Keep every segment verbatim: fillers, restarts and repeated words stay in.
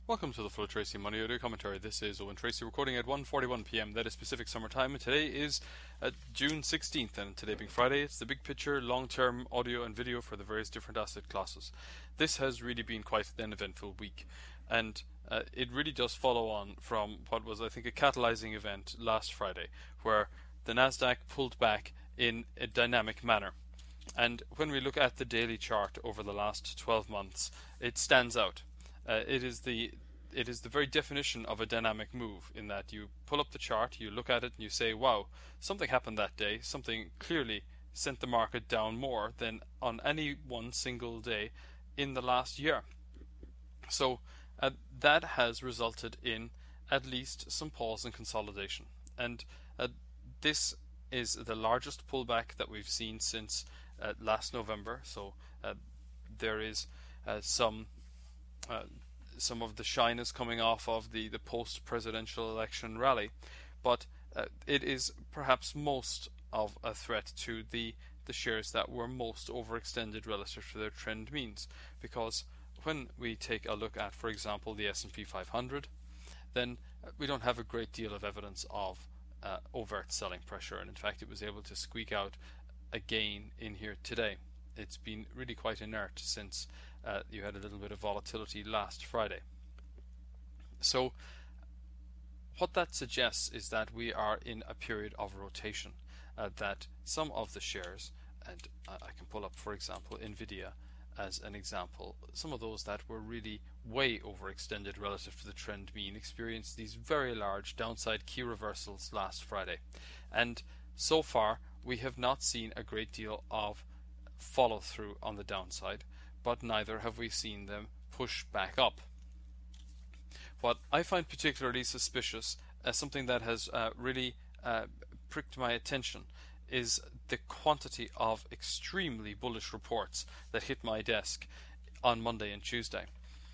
Welcome to the Flow Tracy Money Audio Commentary. This is Owen Tracy recording at one forty-one p m. That is Pacific Summer Time. And today is uh, June sixteenth, and today being Friday, it's the big picture, long-term audio and video for the various different asset classes. This has really been quite an eventful week, and uh, it really does follow on from what was, I think, a catalyzing event last Friday, where the Nasdaq pulled back in a dynamic manner. And when we look at the daily chart over the last twelve months, it stands out. Uh, it is the it is the very definition of a dynamic move, in that you pull up the chart, you look at it, and you say, wow, something happened that day, something clearly sent the market down more than on any one single day in the last year. So uh, that has resulted in at least some pause and consolidation. And uh, this is the largest pullback that we've seen since uh, last November. So uh, there is uh, some Uh, some of the shyness coming off of the, the post-presidential election rally, but uh, it is perhaps most of a threat to the, the shares that were most overextended relative to their trend means, because when we take a look at, for example, the S and P five hundred, then we don't have a great deal of evidence of uh, overt selling pressure, and in fact it was able to squeak out a gain in here today. It's been really quite inert since uh, you had a little bit of volatility last Friday. So what that suggests is that we are in a period of rotation, uh, that some of the shares, and I can pull up, for example, Nvidia as an example, some of those that were really way overextended relative to the trend mean experienced these very large downside key reversals last Friday. And so far we have not seen a great deal of follow through on the downside, but neither have we seen them push back up. What I find particularly suspicious, as something that has uh, really uh, pricked my attention, is the quantity of extremely bullish reports that hit my desk on Monday and Tuesday.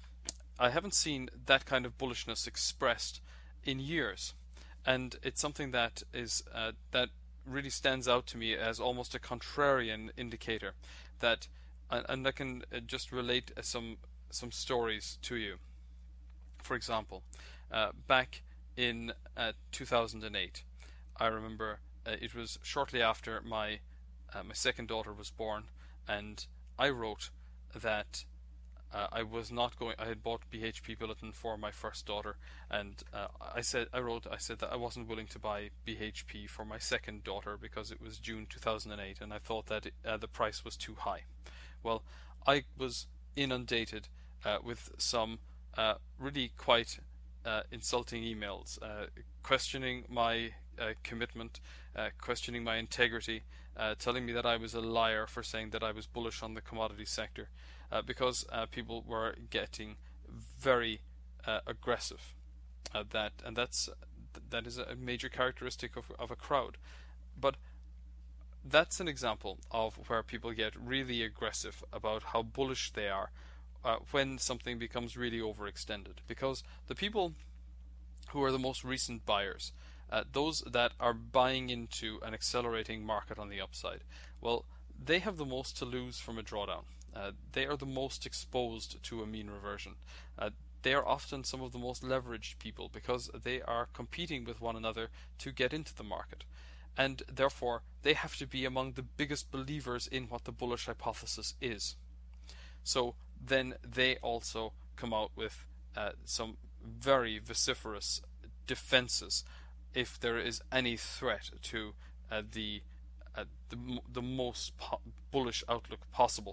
I haven't seen that kind of bullishness expressed in years, and it's something that is uh, that really stands out to me as almost a contrarian indicator. That, and I can just relate some some stories to you. For example, uh, back in uh, two thousand eight, I remember uh, it was shortly after my uh, my second daughter was born, and I wrote that Uh, I was not going. I had bought B H P Billiton for my first daughter, and uh, I said I wrote. I said that I wasn't willing to buy B H P for my second daughter because it was June two thousand eight, and I thought that it, uh, the price was too high. Well, I was inundated uh, with some uh, really quite uh, insulting emails, uh, questioning my uh, commitment, uh, questioning my integrity, uh, telling me that I was a liar for saying that I was bullish on the commodity sector. Uh, because uh, people were getting very uh, aggressive. Uh, that and that's that is a major characteristic of of a crowd. But that's an example of where people get really aggressive about how bullish they are uh, when something becomes really overextended. Because the people who are the most recent buyers, uh, those that are buying into an accelerating market on the upside, well, they have the most to lose from a drawdown. Uh, they are the most exposed to a mean reversion. Uh, they are often some of the most leveraged people because they are competing with one another to get into the market. And therefore, they have to be among the biggest believers in what the bullish hypothesis is. So then they also come out with uh, some very vociferous defenses if there is any threat to uh, the, uh, the, the most po- bullish outlook possible.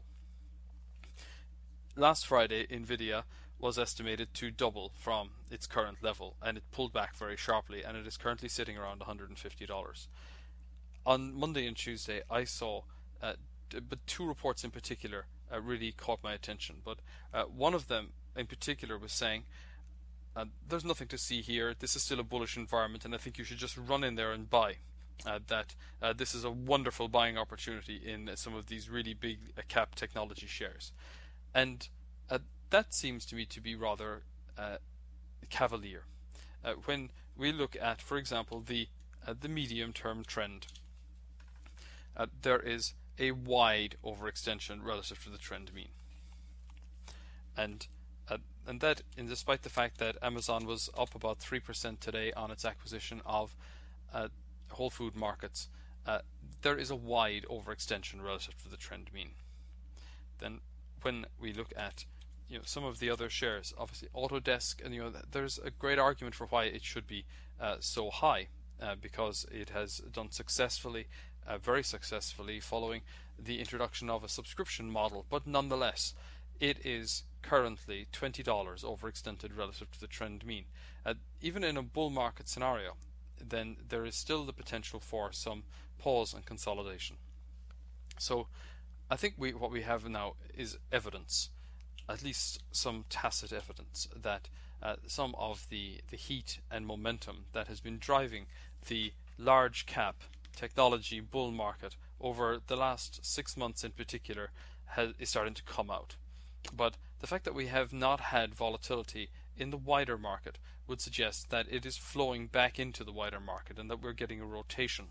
Last Friday, Nvidia was estimated to double from its current level, and it pulled back very sharply, and it is currently sitting around one hundred fifty dollars. On Monday and Tuesday, I saw, uh, but two reports in particular uh, really caught my attention. But uh, one of them in particular was saying, uh, there's nothing to see here, this is still a bullish environment, and I think you should just run in there and buy. Uh, that uh, this is a wonderful buying opportunity in uh, some of these really big uh, cap technology shares. And uh, that seems to me to be rather uh, cavalier. Uh, when we look at, for example, the uh, the medium-term trend, uh, there is a wide overextension relative to the trend mean. And Uh, and that, in despite the fact that Amazon was up about three percent today on its acquisition of uh, Whole Food Markets, uh, there is a wide overextension relative to the trend mean. Then, when we look at you know some of the other shares, obviously Autodesk, and you know there's a great argument for why it should be uh, so high, uh, because it has done successfully, uh, very successfully, following the introduction of a subscription model. But nonetheless, it is currently twenty dollars overextended relative to the trend mean. Uh, even in a bull market scenario, then there is still the potential for some pause and consolidation. So I think we what we have now is evidence, at least some tacit evidence, that uh, some of the, the heat and momentum that has been driving the large cap technology bull market over the last six months in particular has, is starting to come out. But the fact that we have not had volatility in the wider market would suggest that it is flowing back into the wider market and that we're getting a rotation.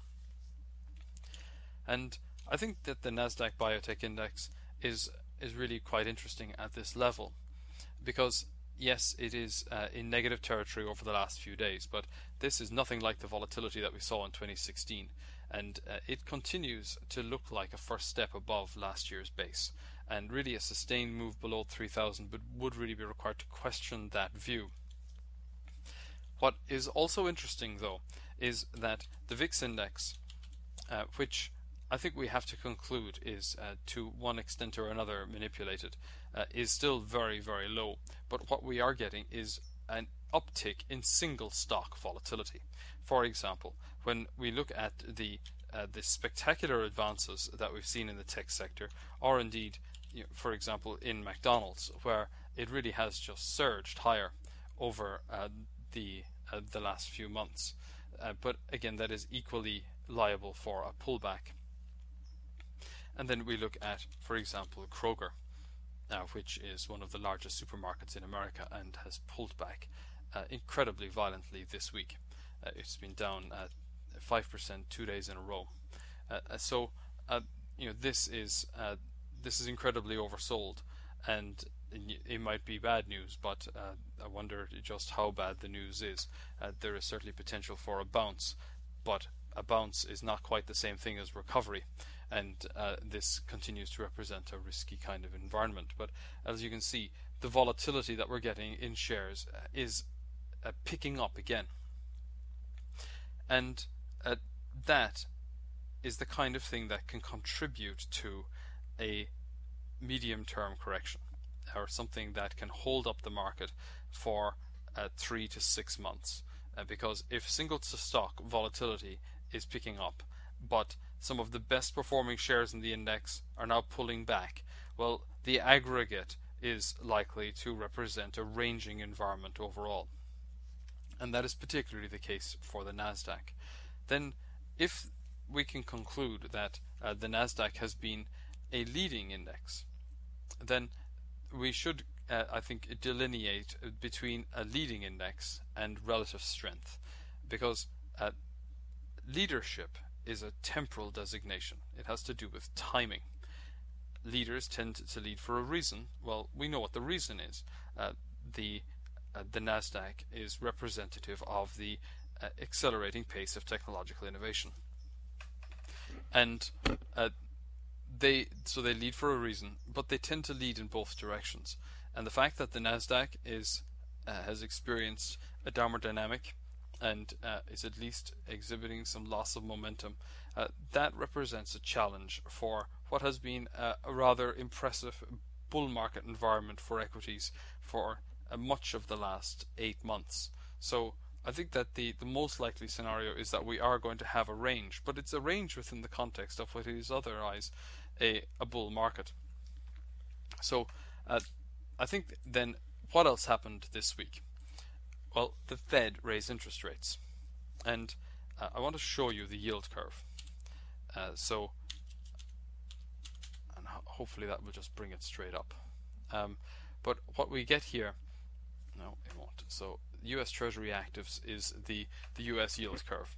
And I think that the Nasdaq Biotech Index is is really quite interesting at this level, because yes, it is uh, in negative territory over the last few days, but this is nothing like the volatility that we saw in twenty sixteen, and uh, it continues to look like a first step above last year's base, and really a sustained move below three thousand but would really be required to question that view. What is also interesting, though, is that the V I X index, uh, which I think we have to conclude is uh, to one extent or another manipulated, uh, is still very, very low. But what we are getting is an uptick in single stock volatility. For example, when we look at the uh, the spectacular advances that we've seen in the tech sector, or indeed, you know, for example, in McDonald's, where it really has just surged higher over uh, the uh, the last few months. Uh, but again, that is equally liable for a pullback. And then we look at, for example, Kroger, uh, which is one of the largest supermarkets in America and has pulled back uh, incredibly violently this week. Uh, it's been down at five percent two days in a row. Uh, so, uh, you know, this is uh, this is incredibly oversold, and it might be bad news, but uh, I wonder just how bad the news is. Uh, there is certainly potential for a bounce, but a bounce is not quite the same thing as recovery, and uh, this continues to represent a risky kind of environment. But as you can see, the volatility that we're getting in shares is uh, picking up again, and uh, that is the kind of thing that can contribute to a medium-term correction, or something that can hold up the market for uh, three to six months. Uh, because if single stock volatility is picking up, but some of the best performing shares in the index are now pulling back, well, the aggregate is likely to represent a ranging environment overall. And that is particularly the case for the Nasdaq. Then, if we can conclude that uh, the Nasdaq has been a leading index, then we should, uh, I think, delineate between a leading index and relative strength, because uh, leadership is a temporal designation. It has to do with timing. Leaders tend to lead for a reason. Well, we know what the reason is. Uh, the uh, the Nasdaq is representative of the uh, accelerating pace of technological innovation, and uh, they so they lead for a reason, but they tend to lead in both directions. And the fact that the Nasdaq is uh, has experienced a downward dynamic and uh, is at least exhibiting some loss of momentum, uh, that represents a challenge for what has been a, a rather impressive bull market environment for equities for uh, much of the last eight months. So I think that the, the most likely scenario is that we are going to have a range, but it's a range within the context of what is otherwise a, a bull market. So uh, I think then what else happened this week? Well, the Fed raised interest rates, and uh, I want to show you the yield curve. Uh, so, and ho hopefully that will just bring it straight up. Um, but what we get here, no, it won't. So, U S Treasury actives is the the U S yield curve,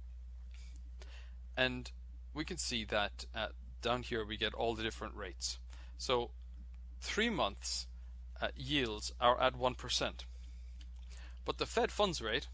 and we can see that uh, down here we get all the different rates. So, three months uh, yields are at one percent, but the Fed funds rate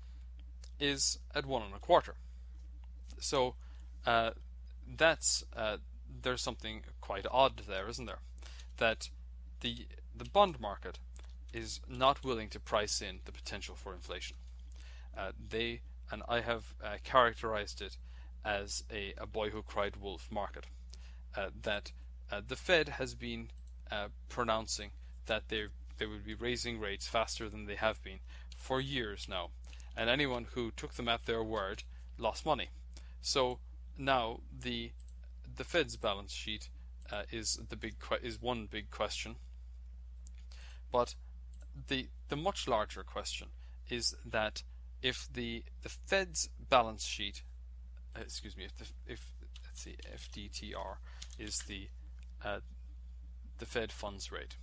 is at one and a quarter. So uh, that's uh, there's something quite odd there, isn't there? That the the bond market is not willing to price in the potential for inflation. Uh, they and I have uh, characterized it as a, a boy who cried wolf market. Uh, that uh, the Fed has been uh, pronouncing that they they will be raising rates faster than they have been for years now, and anyone who took them at their word lost money. So now the the Fed's balance sheet uh, is the big is one big question, but the the much larger question is that if the the Fed's balance sheet, uh, excuse me, if the if let's see, F D T R is the uh, the Fed funds rate,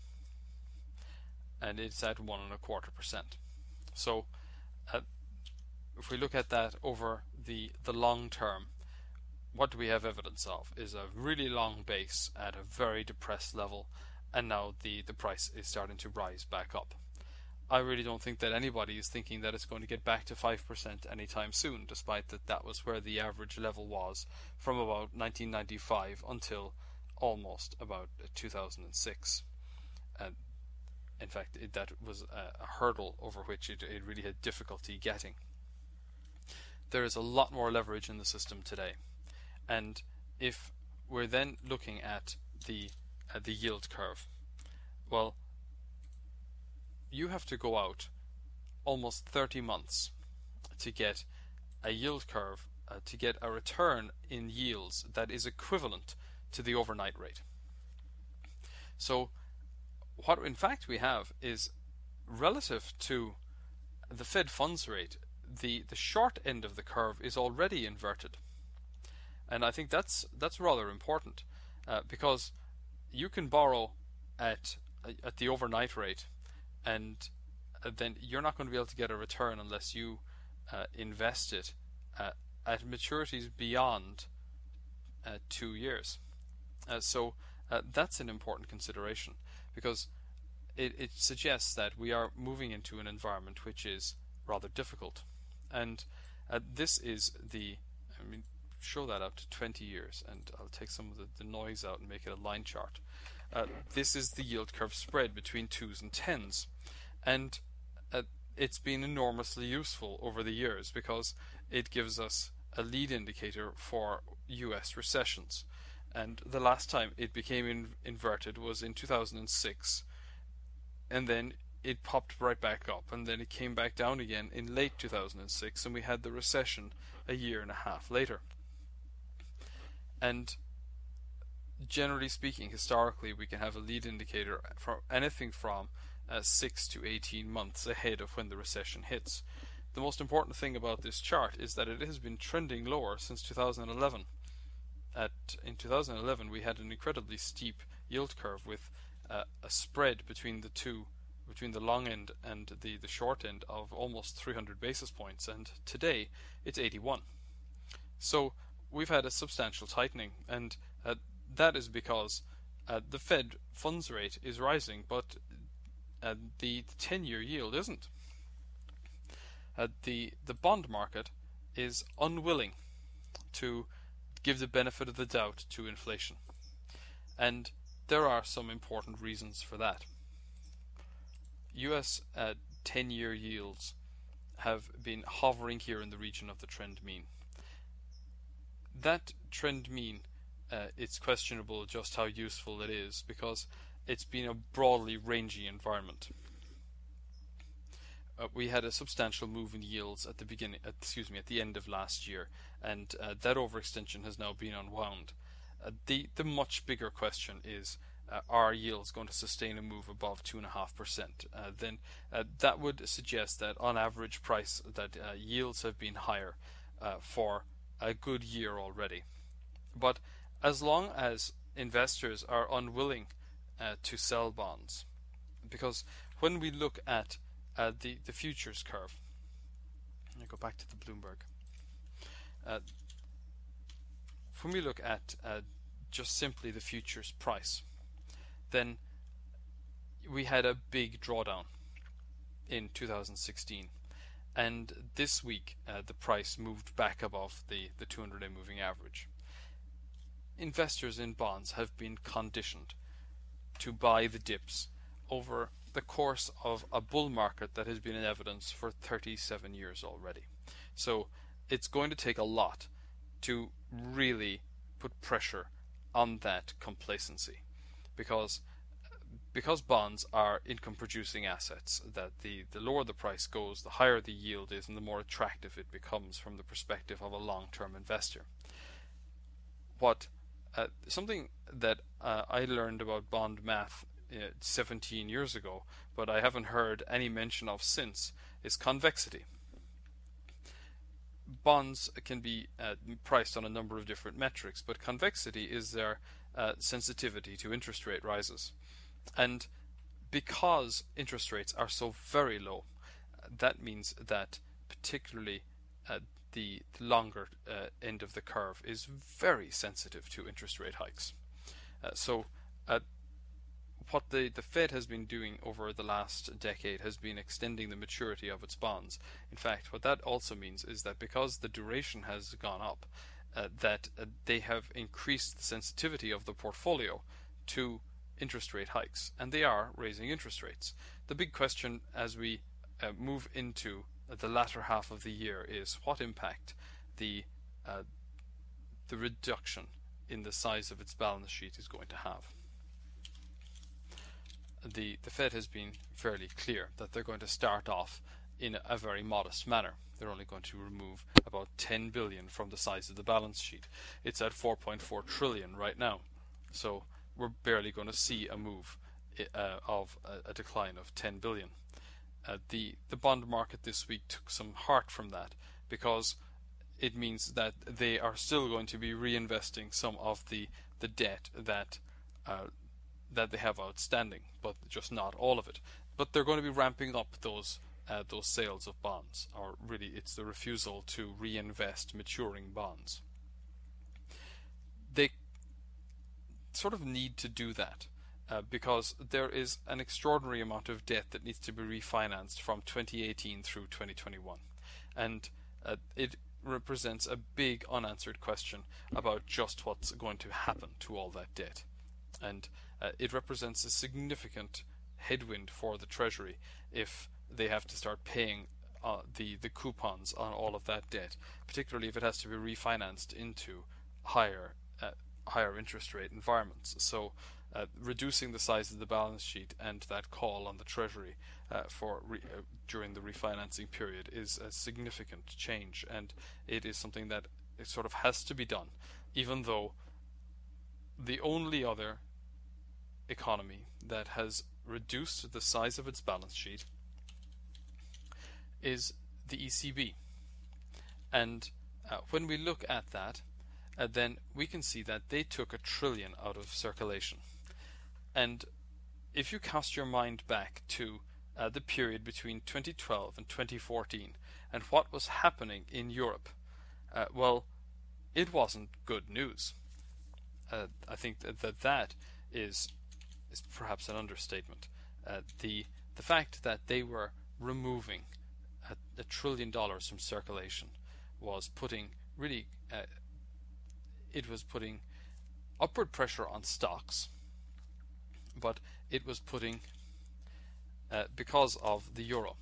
and it's at one and a quarter percent. So, uh, if we look at that over the the long term, what do we have evidence of is a really long base at a very depressed level, and now the the price is starting to rise back up. I really don't think that anybody is thinking that it's going to get back to five percent anytime soon, despite that that was where the average level was from about nineteen ninety-five until almost about two thousand six. And in fact, it, that was a, a hurdle over which it, it really had difficulty getting. There is a lot more leverage in the system today, and if we're then looking at the uh, the yield curve, well, you have to go out almost thirty months to get a yield curve, uh, to get a return in yields that is equivalent to the overnight rate. So what in fact we have is, relative to the Fed funds rate, the, the short end of the curve is already inverted. And I think that's that's rather important, uh, because you can borrow at at the overnight rate, and then you're not going to be able to get a return unless you uh, invest it uh, at maturities beyond uh, two years. Uh, so uh, that's an important consideration, because it, it suggests that we are moving into an environment which is rather difficult. And uh, this is the, I mean, show that out to twenty years, and I'll take some of the, the noise out and make it a line chart. Uh, this is the yield curve spread between twos and tens, and uh, it's been enormously useful over the years because it gives us a lead indicator for U S recessions. And the last time it became in, inverted was in two thousand six, and then it popped right back up, and then it came back down again in late two thousand six, and we had the recession a year and a half later. And generally speaking, historically, we can have a lead indicator for anything from uh, six to eighteen months ahead of when the recession hits. The most important thing about this chart is that it has been trending lower since two thousand eleven. At in two thousand eleven, we had an incredibly steep yield curve with uh, a spread between the two, between the long end and the, the short end, of almost three hundred basis points, and today it's eighty-one. So we've had a substantial tightening, and uh, that is because uh, the Fed funds rate is rising, but uh, the ten-year yield isn't. Uh, the the bond market is unwilling to give the benefit of the doubt to inflation, and there are some important reasons for that. U S uh, ten-year yields have been hovering here in the region of the trend mean. That trend mean, uh, it's questionable just how useful it is, because it's been a broadly rangy environment. Uh, we had a substantial move in yields at the beginning, uh, excuse me, at the end of last year, and uh, that overextension has now been unwound. Uh, the the much bigger question is, uh, are yields going to sustain a move above two and a half percent? Uh, then uh, that would suggest that on average price that uh, yields have been higher uh, for a good year already. But as long as investors are unwilling uh, to sell bonds, because when we look at uh, the the futures curve, let me go back to the Bloomberg. Uh, when we look at uh, just simply the futures price, then we had a big drawdown in two thousand sixteen, and this week uh, the price moved back above the, the two hundred day moving average. Investors in bonds have been conditioned to buy the dips over the course of a bull market that has been in evidence for thirty-seven years already. So it's going to take a lot to really put pressure on that complacency, because because bonds are income producing assets, that the, the lower the price goes, the higher the yield is and the more attractive it becomes from the perspective of a long-term investor. What uh, something that uh, I learned about bond math uh, seventeen years ago, but I haven't heard any mention of since, is convexity. Bonds can be uh, priced on a number of different metrics, but convexity is their uh, sensitivity to interest rate rises. And because interest rates are so very low, that means that particularly uh, the longer uh, end of the curve is very sensitive to interest rate hikes. Uh, so uh, what the, the Fed has been doing over the last decade has been extending the maturity of its bonds. In fact, what that also means is that because the duration has gone up, uh, that uh, they have increased the sensitivity of the portfolio to interest rate hikes, and they are raising interest rates. The big question as we uh, move into the latter half of the year is what impact the uh, the reduction in the size of its balance sheet is going to have. The, the Fed has been fairly clear that they're going to start off in a very modest manner. They're only going to remove about ten billion from the size of the balance sheet. It's at four point four trillion right now, so we're barely going to see a move uh, of a, a decline of ten billion. Uh, the the bond market this week took some heart from that, because it means that they are still going to be reinvesting some of the the debt that uh, that they have outstanding, but just not all of it. But they're going to be ramping up those uh, those sales of bonds, or really it's the refusal to reinvest maturing bonds. They sort of need to do that uh, because there is an extraordinary amount of debt that needs to be refinanced from twenty eighteen through twenty twenty-one, and uh, it represents a big unanswered question about just what's going to happen to all that debt, and uh, it represents a significant headwind for the Treasury if they have to start paying uh, the the coupons on all of that debt, particularly if it has to be refinanced into higher uh, higher interest rate environments. So uh, reducing the size of the balance sheet and that call on the Treasury uh, for re- uh, during the refinancing period is a significant change, and it is something that it sort of has to be done, even though the only other economy that has reduced the size of its balance sheet is the E C B. And uh, when we look at that, uh, then we can see that they took a trillion out of circulation. And if you cast your mind back to uh, the period between twenty twelve and twenty fourteen and what was happening in Europe, uh, well, it wasn't good news. Uh, I think that that, that is is perhaps an understatement. Uh, the the fact that they were removing a, a trillion dollars from circulation was putting really uh, it was putting upward pressure on stocks, but it was putting uh, because of the euro.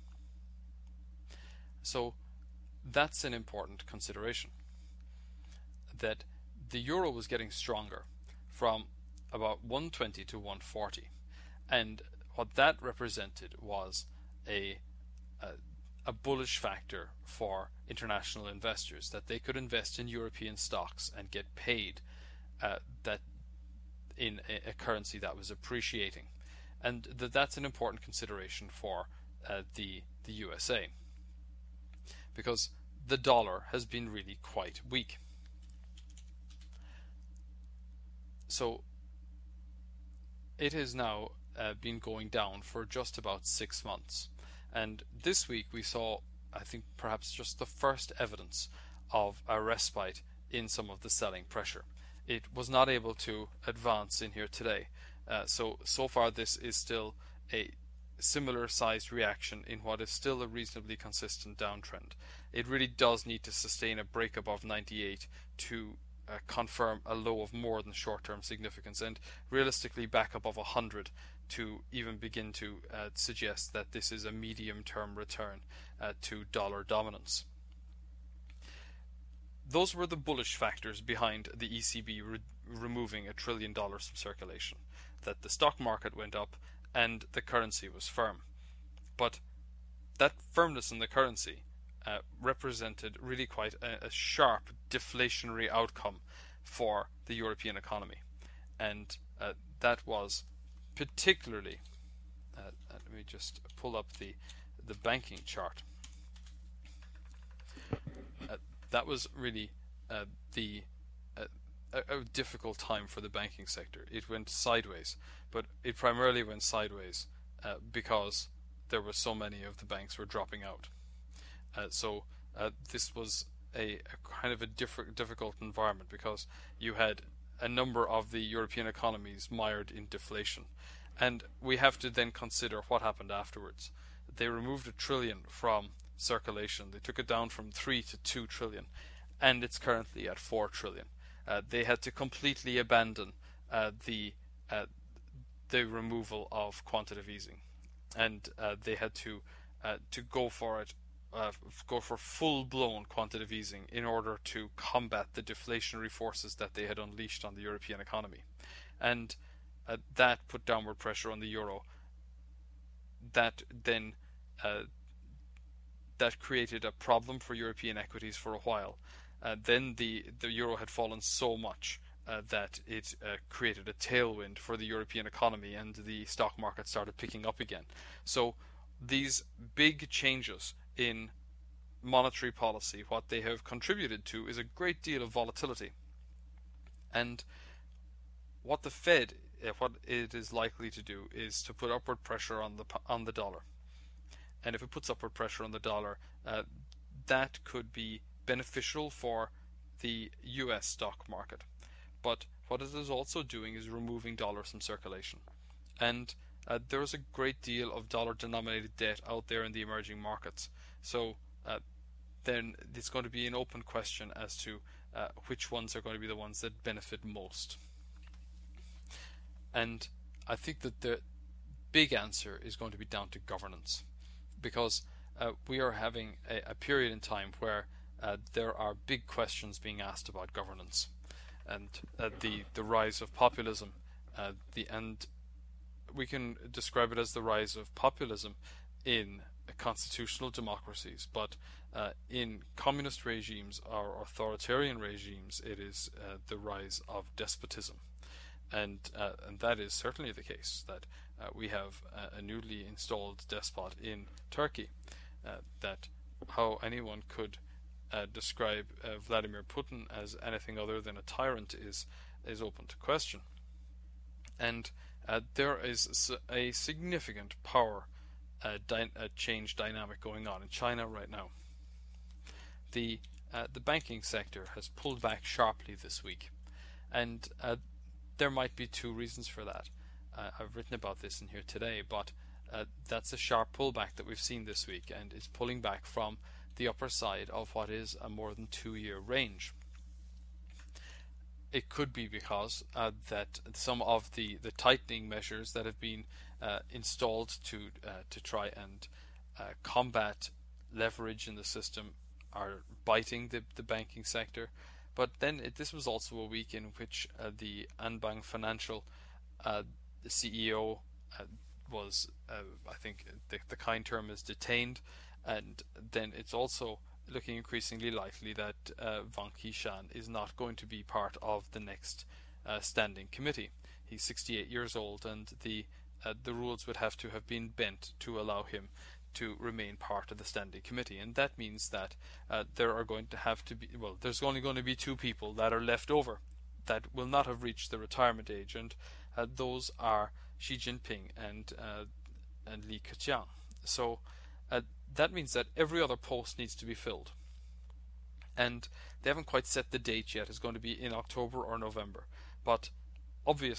So that's an important consideration, that the euro was getting stronger from about one twenty to one forty, and what that represented was a, a a bullish factor for international investors, that they could invest in European stocks and get paid uh, that in a, a currency that was appreciating, and that that's an important consideration for uh, the the U S A, because the dollar has been really quite weak. So it has now uh, been going down for just about six months. And this week we saw, I think, perhaps just the first evidence of a respite in some of the selling pressure. It was not able to advance in here today, Uh, so so far this is still a similar sized reaction in what is still a reasonably consistent downtrend. It really does need to sustain a break above ninety-eight to uh, confirm a low of more than short-term significance, and realistically back above one hundred to even begin to uh, suggest that this is a medium-term return uh, to dollar dominance. Those were the bullish factors behind the E C B re- removing a trillion dollars from circulation, that the stock market went up and the currency was firm. But that firmness in the currency uh, represented really quite a, a sharp deflationary outcome for the European economy. And uh, that was particularly, uh, let me just pull up the, the banking chart. Uh, that was really uh, the uh, a, a difficult time for the banking sector. It went sideways, but it primarily went sideways uh, because there were so many of the banks were dropping out. Uh, so uh, this was a, a kind of a diff- difficult environment because you had a number of the European economies mired in deflation. And we have to then consider what happened afterwards. They removed a trillion from circulation. They took it down from three to two trillion, and it's currently at four trillion. Uh, they had to completely abandon uh, the uh, the removal of quantitative easing, and uh, they had to uh, to go for it, uh, go for full-blown quantitative easing in order to combat the deflationary forces that they had unleashed on the European economy, and uh, that put downward pressure on the euro. That then uh, that created a problem for European equities for a while. Uh, then the, the euro had fallen so much uh, that it uh, created a tailwind for the European economy, and the stock market started picking up again. So these big changes in monetary policy, what they have contributed to is a great deal of volatility. And what the Fed, uh, what it is likely to do is to put upward pressure on the on the dollar. And if it puts upward pressure on the dollar, uh, that could be beneficial for the U S stock market. But what it is also doing is removing dollars from circulation. And uh, there is a great deal of dollar-denominated debt out there in the emerging markets. So uh, then it's going to be an open question as to uh, which ones are going to be the ones that benefit most. And I think that the big answer is going to be down to governance, because uh, we are having a, a period in time where uh, there are big questions being asked about governance, and uh, the the rise of populism, uh, the and we can describe it as the rise of populism in uh, constitutional democracies, but uh, in communist regimes or authoritarian regimes, it is uh, the rise of despotism. And uh, and that is certainly the case, that uh, we have uh, a newly installed despot in Turkey. Uh, that how anyone could uh, describe uh, Vladimir Putin as anything other than a tyrant is is open to question. And uh, there is a significant power uh, dy- uh, change dynamic going on in China right now. The uh, the banking sector has pulled back sharply this week, and uh, there might be two reasons for that. Uh, I've written about this in here today, but uh, that's a sharp pullback that we've seen this week, and it's pulling back from the upper side of what is a more than two-year range. It could be because uh, that some of the, the tightening measures that have been uh, installed to uh, to try and uh, combat leverage in the system are biting the, the banking sector. But then it, this was also a week in which uh, the Anbang Financial uh, the C E O uh, was, uh, I think the, the kind term is detained, and then it's also looking increasingly likely that uh, Wang Qishan is not going to be part of the next uh, standing committee. He's sixty-eight years old, and the uh, the rules would have to have been bent to allow him to remain part of the standing committee, and that means that uh, there are going to have to be well there's only going to be two people that are left over that will not have reached the retirement age, and uh, those are Xi Jinping and uh, and Li Keqiang. So uh, that means that every other post needs to be filled, and they haven't quite set the date yet. It's going to be in October or November, but obviously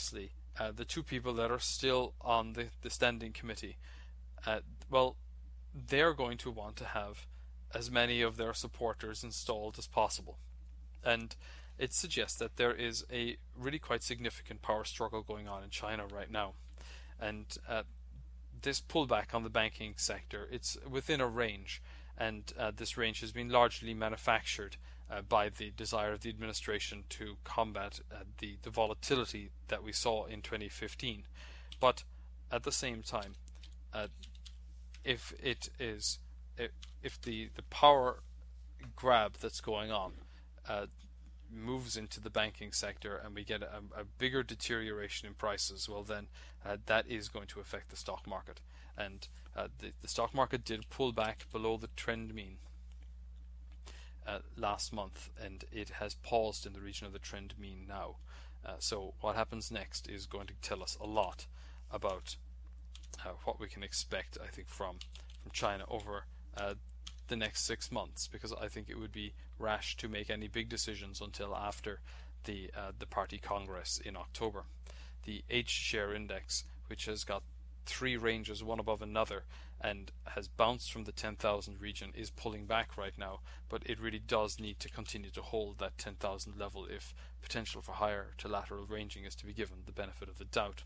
uh, the two people that are still on the, the standing committee, uh, well, they're going to want to have as many of their supporters installed as possible. And it suggests that there is a really quite significant power struggle going on in China right now. And uh, this pullback on the banking sector, it's within a range, and uh, this range has been largely manufactured uh, by the desire of the administration to combat uh, the, the volatility that we saw in twenty fifteen. But at the same time, uh, if it is if the, the power grab that's going on uh, moves into the banking sector and we get a, a bigger deterioration in prices, well then uh, that is going to affect the stock market. And uh, the, the stock market did pull back below the trend mean uh, last month, and it has paused in the region of the trend mean now. Uh, so what happens next is going to tell us a lot about uh, what we can expect, I think, from, from China over uh, the next six months, because I think it would be rash to make any big decisions until after the uh, the party congress in October. The H share index, which has got three ranges one above another and has bounced from the ten thousand region, is pulling back right now, but it really does need to continue to hold that ten thousand level if potential for higher to lateral ranging is to be given the benefit of the doubt.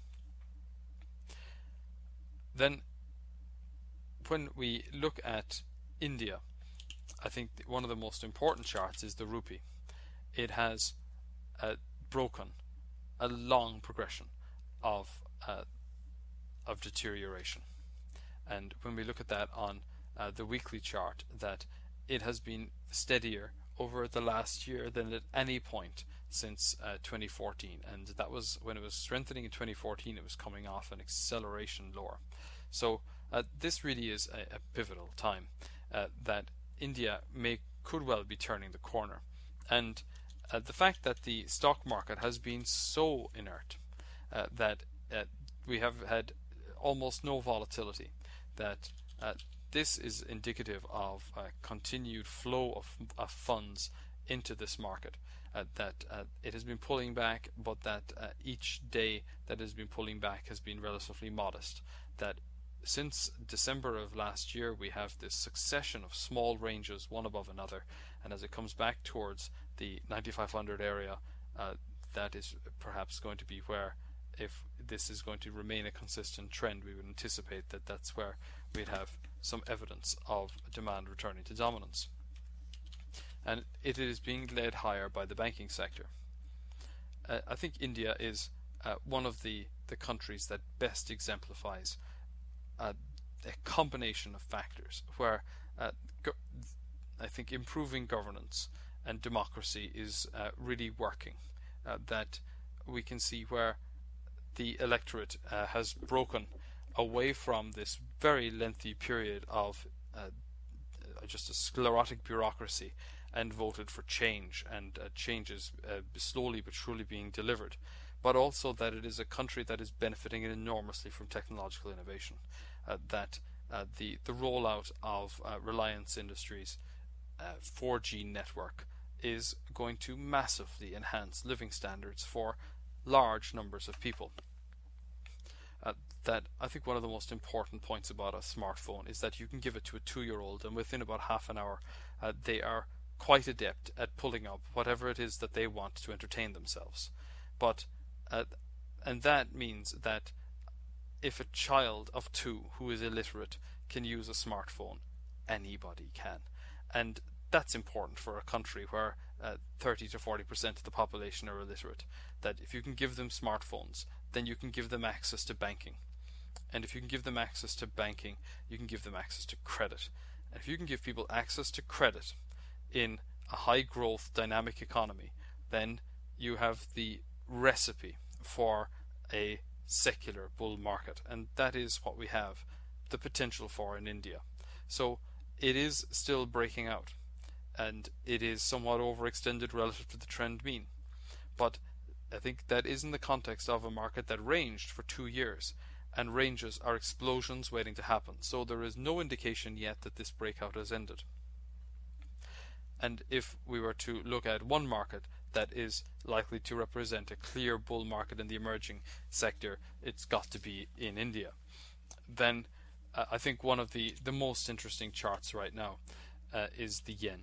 Then when we look at India, I think one of the most important charts is the rupee. It has uh, broken a long progression of uh, of deterioration, and when we look at that on uh, the weekly chart, that it has been steadier over the last year than at any point since uh, twenty fourteen, and that was when it was strengthening in twenty fourteen. It was coming off an acceleration lower. So uh, this really is a, a pivotal time uh, that India may could well be turning the corner. And uh, the fact that the stock market has been so inert, uh, that uh, we have had almost no volatility, that uh, this is indicative of a continued flow of, of funds into this market. Uh, that uh, it has been pulling back, but that uh, each day that has been pulling back has been relatively modest. That since December of last year, we have this succession of small ranges, one above another, and as it comes back towards the ninety-five hundred area, uh, that is perhaps going to be where, if this is going to remain a consistent trend, we would anticipate that that's where we'd have some evidence of demand returning to dominance. And it is being led higher by the banking sector. Uh, I think India is uh, one of the, the countries that best exemplifies uh, a combination of factors where uh, go- I think improving governance and democracy is uh, really working. Uh, that we can see where the electorate uh, has broken away from this very lengthy period of uh, just a sclerotic bureaucracy and voted for change, and uh, change is uh, slowly but surely being delivered, but also that it is a country that is benefiting enormously from technological innovation, uh, that uh, the, the rollout of uh, Reliance Industries' uh, four G network is going to massively enhance living standards for large numbers of people. Uh, that I think one of the most important points about a smartphone is that you can give it to a two-year-old, and within about half an hour uh, they are quite adept at pulling up whatever it is that they want to entertain themselves. But uh, and that means that if a child of two who is illiterate can use a smartphone, anybody can. And that's important for a country where uh, thirty to forty percent of the population are illiterate. That if you can give them smartphones, then you can give them access to banking. And if you can give them access to banking, you can give them access to credit. And if you can give people access to credit in a high growth dynamic economy, then you have the recipe for a secular bull market, and that is what we have the potential for in India. So it is still breaking out, and it is somewhat overextended relative to the trend mean, but I think that is in the context of a market that ranged for two years, and ranges are explosions waiting to happen. So there is no indication yet that this breakout has ended. And if we were to look at one market that is likely to represent a clear bull market in the emerging sector, it's got to be in India. Then uh, I think one of the, the most interesting charts right now uh, is the yen,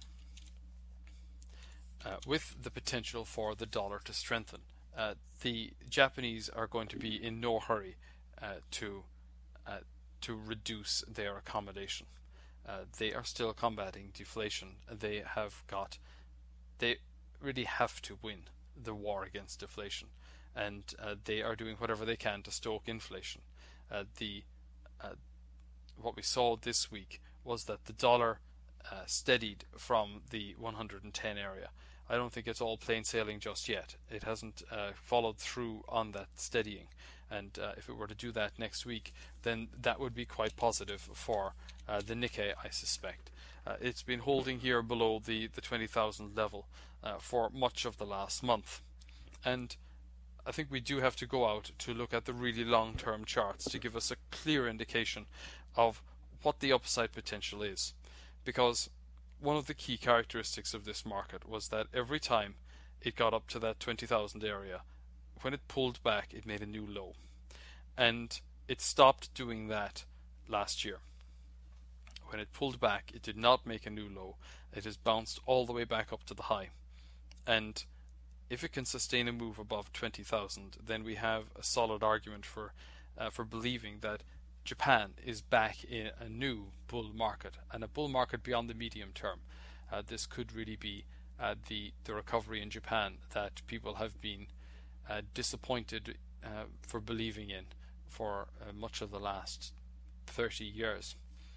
uh, with the potential for the dollar to strengthen. Uh, the Japanese are going to be in no hurry uh, to uh, to reduce their accommodation. Uh, they are still combating deflation. They have got, they really have to win the war against deflation, and uh, they are doing whatever they can to stoke inflation. Uh, the uh, what we saw this week was that the dollar uh, steadied from the one hundred ten area. I don't think it's all plain sailing just yet. It hasn't uh, followed through on that steadying, and uh, if it were to do that next week, then that would be quite positive for uh, the Nikkei, I suspect. Uh, it's been holding here below the, the twenty thousand level uh, for much of the last month, and I think we do have to go out to look at the really long-term charts to give us a clear indication of what the upside potential is, because one of the key characteristics of this market was that every time it got up to that twenty thousand area, when it pulled back, it made a new low. And it stopped doing that last year. When it pulled back, it did not make a new low. It has bounced all the way back up to the high. And if it can sustain a move above twenty thousand, then we have a solid argument for uh, for believing that Japan is back in a new bull market, and a bull market beyond the medium term. Uh, this could really be uh, the, the recovery in Japan that people have been uh, disappointed uh, for believing in for uh, much of the last thirty years.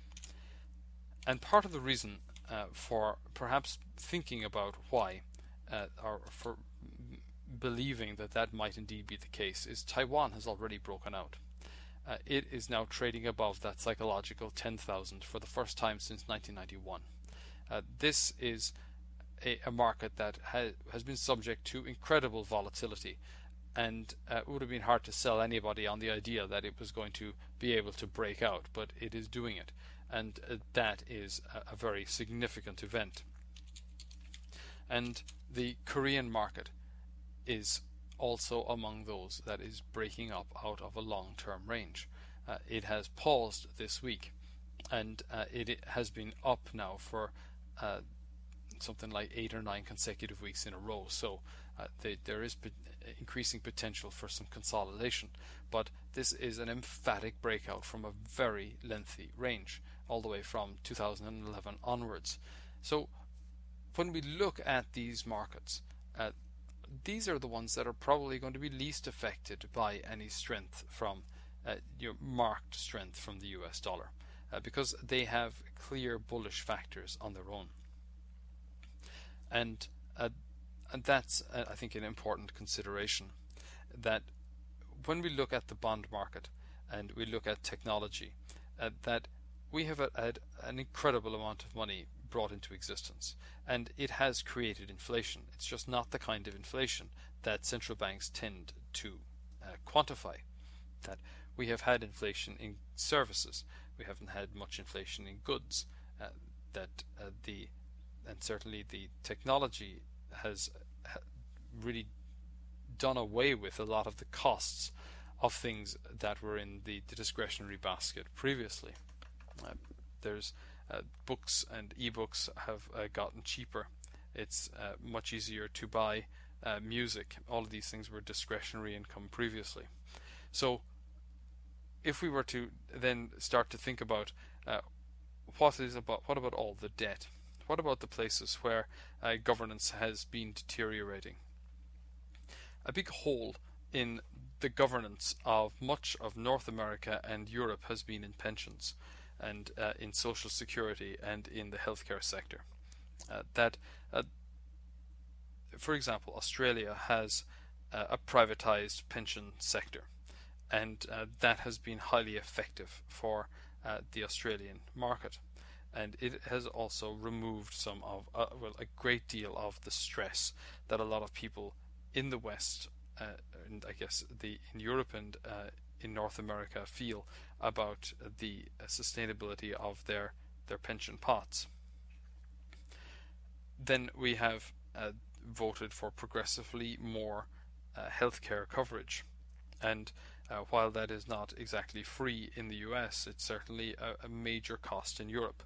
And part of the reason uh, for perhaps thinking about why, uh, or for believing that that might indeed be the case, is Taiwan has already broken out. Uh, it is now trading above that psychological ten thousand for the first time since nineteen ninety-one. Uh, this is a, a market that ha has been subject to incredible volatility, and uh, it would have been hard to sell anybody on the idea that it was going to be able to break out, but it is doing it, and uh, that is a, a very significant event. And the Korean market is also among those that is breaking up out of a long-term range. Uh, it has paused this week, and uh, it, it has been up now for uh, something like eight or nine consecutive weeks in a row. So uh, they, there is increasing potential for some consolidation, but this is an emphatic breakout from a very lengthy range, all the way from two thousand eleven onwards. So when we look at these markets, uh, these are the ones that are probably going to be least affected by any strength from uh, your marked strength from the U S dollar, uh, because they have clear bullish factors on their own. And uh, and that's uh, I think an important consideration, that when we look at the bond market and we look at technology, uh, that we have had an incredible amount of money brought into existence, and it has created inflation. It's just not the kind of inflation that central banks tend to uh, quantify. That we have had inflation in services, we haven't had much inflation in goods. Uh, that uh, the and certainly the technology has ha really done away with a lot of the costs of things that were in the, the discretionary basket previously. Uh, there's Uh, books and e-books have uh, gotten cheaper. It's uh, much easier to buy uh, music. All of these things were discretionary income previously. So if we were to then start to think about uh, what is about what about all the debt? What about the places where uh, governance has been deteriorating? A big hole in the governance of much of North America and Europe has been in pensions, and uh, in social security, and in the healthcare sector. Uh, that, uh, for example, Australia has uh, a privatized pension sector, and uh, that has been highly effective for uh, the Australian market. And it has also removed some of, uh, well, a great deal of the stress that a lot of people in the West, uh, and I guess the in Europe and uh, in North America feel about the uh, sustainability of their their pension pots. Then we have uh, voted for progressively more uh, healthcare coverage. And uh, while that is not exactly free in the U S, it's certainly a, a major cost in Europe.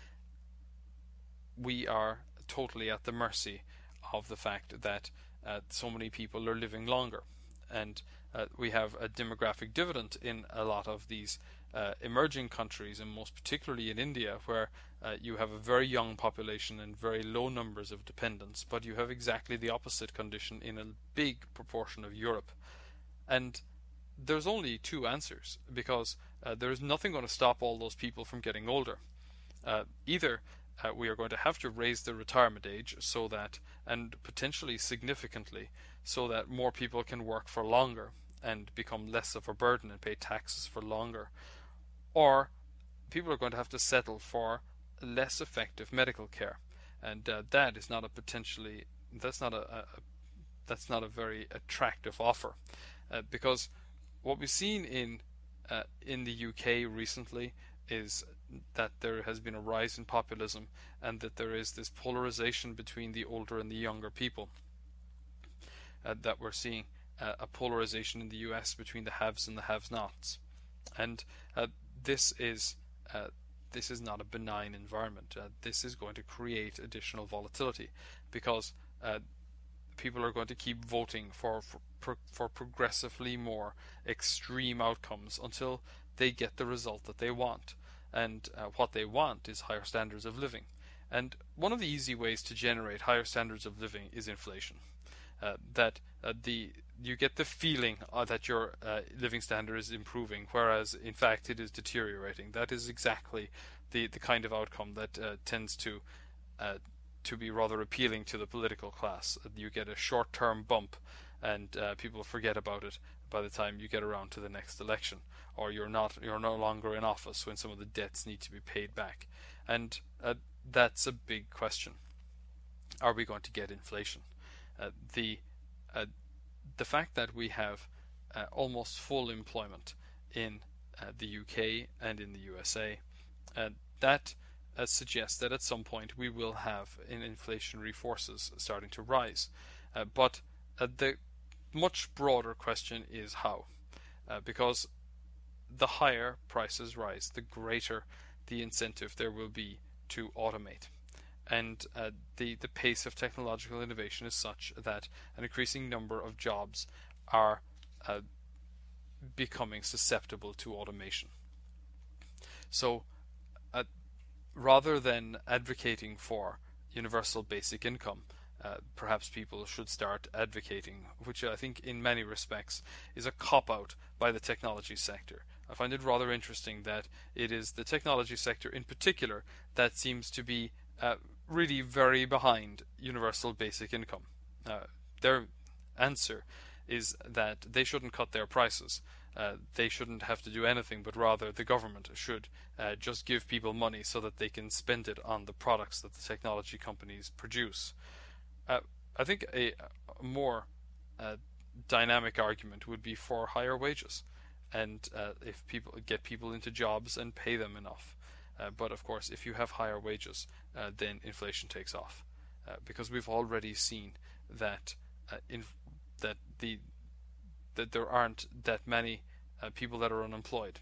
We are totally at the mercy of the fact that uh, so many people are living longer, and uh, we have a demographic dividend in a lot of these uh, emerging countries, and most particularly in India, where uh, you have a very young population and very low numbers of dependents, but you have exactly the opposite condition in a big proportion of Europe. And there's only two answers, because uh, there is nothing going to stop all those people from getting older. Uh, either uh, we are going to have to raise the retirement age so that, and potentially significantly, so that more people can work for longer and become less of a burden and pay taxes for longer, or people are going to have to settle for less effective medical care, and uh, that is not a potentially that's not a, a that's not a very attractive offer, uh, because what we've seen in uh, in the U K recently is that there has been a rise in populism, and that there is this polarization between the older and the younger people. Uh, that we're seeing uh, a polarization in the U S between the haves and the have-nots, and uh, this is uh, this is not a benign environment. Uh, this is going to create additional volatility, because uh, people are going to keep voting for for, for progressively more extreme outcomes until they get the result that they want. And uh, what they want is higher standards of living. And one of the easy ways to generate higher standards of living is inflation. Uh, that uh, the you get the feeling uh, that your uh, living standard is improving, whereas in fact it is deteriorating. That is exactly the, the kind of outcome that uh, tends to uh, to be rather appealing to the political class. You get a short-term bump, and uh, people forget about it by the time you get around to the next election, or you're not you're no longer in office when some of the debts need to be paid back. And uh, that's a big question. Are we going to get inflation? Uh, the uh, the fact that we have uh, almost full employment in uh, the U K and in the U S A, uh, that uh, suggests that at some point we will have in inflationary forces starting to rise. Uh, but uh, the much broader question is how, uh, because the higher prices rise, the greater the incentive there will be to automate. And uh, the, the pace of technological innovation is such that an increasing number of jobs are uh, becoming susceptible to automation. So uh, rather than advocating for universal basic income, uh, perhaps people should start advocating, which I think in many respects is a cop-out by the technology sector. I find it rather interesting that it is the technology sector in particular that seems to be uh, really very behind universal basic income. Uh, their answer is that they shouldn't cut their prices. Uh, they shouldn't have to do anything, but rather the government should uh, just give people money so that they can spend it on the products that the technology companies produce. Uh, I think a, a more uh, dynamic argument would be for higher wages, and uh, if people get people into jobs and pay them enough. Uh, but of course, if you have higher wages, uh, then inflation takes off, uh, because we've already seen that uh, in, that the that there aren't that many uh, people that are unemployed,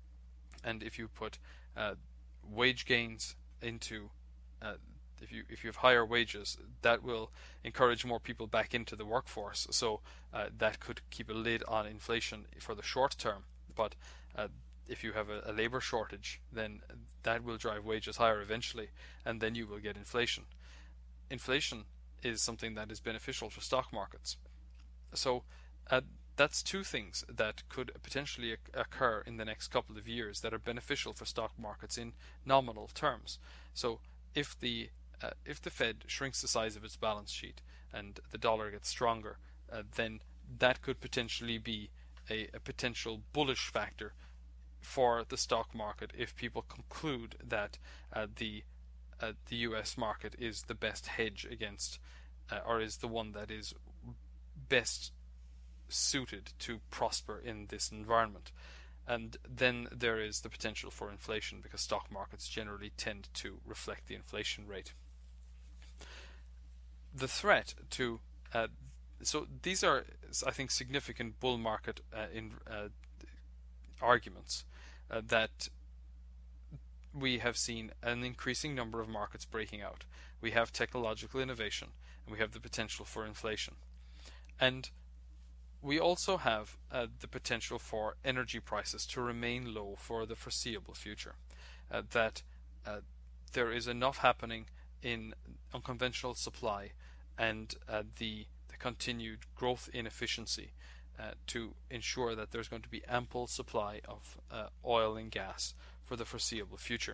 and if you put uh, wage gains into uh, if you if you have higher wages, that will encourage more people back into the workforce. So uh, that could keep a lid on inflation for the short term, but uh, if you have a, a labor shortage, then that will drive wages higher eventually, and then you will get inflation. Inflation is something that is beneficial for stock markets. So uh, that's two things that could potentially occur in the next couple of years that are beneficial for stock markets in nominal terms. So if the uh, if the Fed shrinks the size of its balance sheet and the dollar gets stronger, uh, then that could potentially be a, a potential bullish factor for the stock market if people conclude that uh, the uh, the U S market is the best hedge against uh, or is the one that is best suited to prosper in this environment. And then there is the potential for inflation, because stock markets generally tend to reflect the inflation rate. the threat to uh, so these are, I think, significant bull market uh, in uh, arguments uh, that we have seen an increasing number of markets breaking out. We have technological innovation, and we have the potential for inflation. And we also have uh, the potential for energy prices to remain low for the foreseeable future. Uh, that uh, there is enough happening in unconventional supply and uh, the, the continued growth in efficiency uh, to ensure that there's going to be ample supply of uh, oil and gas for the foreseeable future.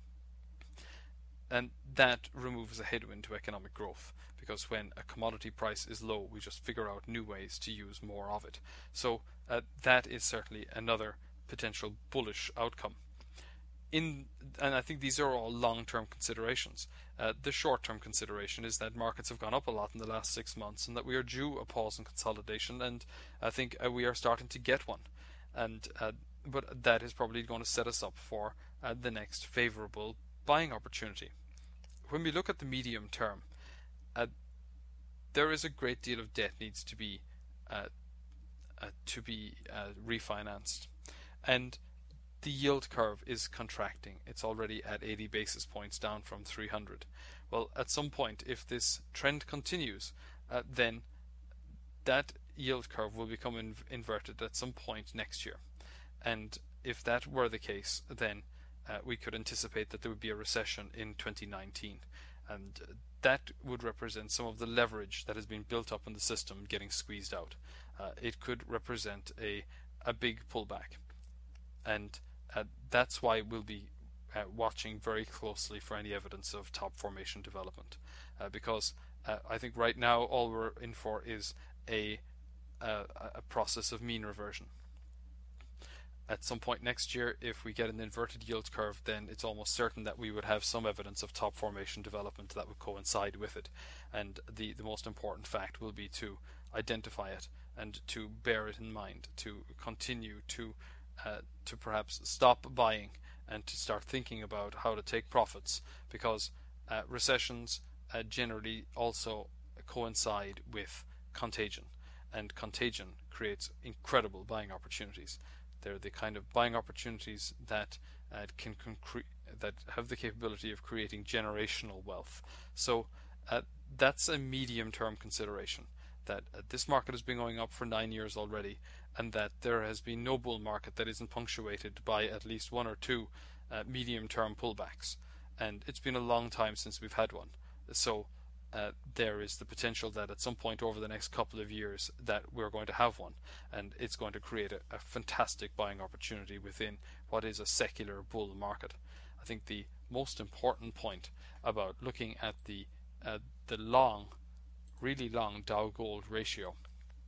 And that removes a headwind to economic growth, because when a commodity price is low, we just figure out new ways to use more of it. So uh, that is certainly another potential bullish outcome. In, and I think these are all long-term considerations. Uh, the short-term consideration is that markets have gone up a lot in the last six months and that we are due a pause in consolidation, and I think uh, we are starting to get one. And uh, but that is probably going to set us up for uh, the next favorable buying opportunity. When we look at the medium term, uh, there is a great deal of debt needs to be uh, uh, to be uh, refinanced, and the yield curve is contracting. It's already at eighty basis points, down from three hundred. Well, at some point, if this trend continues, uh, then that yield curve will become inv inverted at some point next year. And if that were the case, then uh, we could anticipate that there would be a recession in twenty nineteen. And that would represent some of the leverage that has been built up in the system getting squeezed out. Uh, it could represent a, a big pullback. And uh, that's why we'll be uh, watching very closely for any evidence of top formation development. Uh, because uh, I think right now all we're in for is a, a, a process of mean reversion. At some point next year, if we get an inverted yield curve, then it's almost certain that we would have some evidence of top formation development that would coincide with it. And the, the most important fact will be to identify it and to bear it in mind, to continue to uh, to perhaps stop buying and to start thinking about how to take profits, because uh, recessions uh, generally also coincide with contagion, and contagion creates incredible buying opportunities. They're the kind of buying opportunities that uh, can concrete, that have the capability of creating generational wealth. So uh, that's a medium-term consideration. That uh, this market has been going up for nine years already, and that there has been no bull market that isn't punctuated by at least one or two uh, medium-term pullbacks. And it's been a long time since we've had one. So Uh, there is the potential that at some point over the next couple of years that we're going to have one, and it's going to create a, a fantastic buying opportunity within what is a secular bull market. I think the most important point about looking at the uh, the long, really long Dow Gold ratio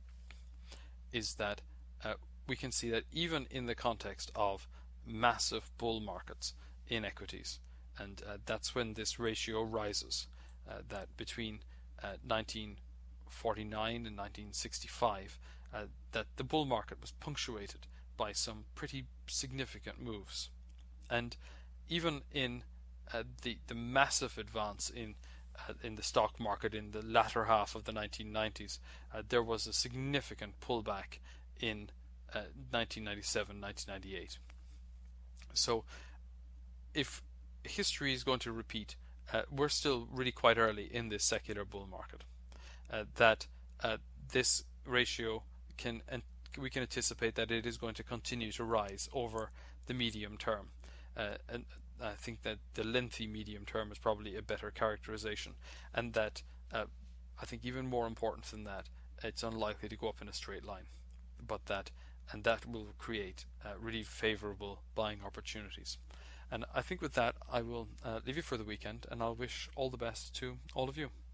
is that uh, we can see that even in the context of massive bull markets in equities, and uh, that's when this ratio rises. Uh, that between uh, nineteen forty-nine and nineteen sixty-five, uh, that the bull market was punctuated by some pretty significant moves. And even in uh, the the massive advance in uh, in the stock market in the latter half of the nineteen nineties, uh, there was a significant pullback in uh, nineteen ninety-seven, nineteen ninety-eight. So if history is going to repeat, Uh, we're still really quite early in this secular bull market. Uh, that uh, this ratio can, and we can anticipate that it is going to continue to rise over the medium term. Uh, and I think that the lengthy medium term is probably a better characterization, and that uh, I think even more important than that, it's unlikely to go up in a straight line, but that and that will create uh, really favorable buying opportunities. And I think with that, I will uh, leave you for the weekend, and I'll wish all the best to all of you.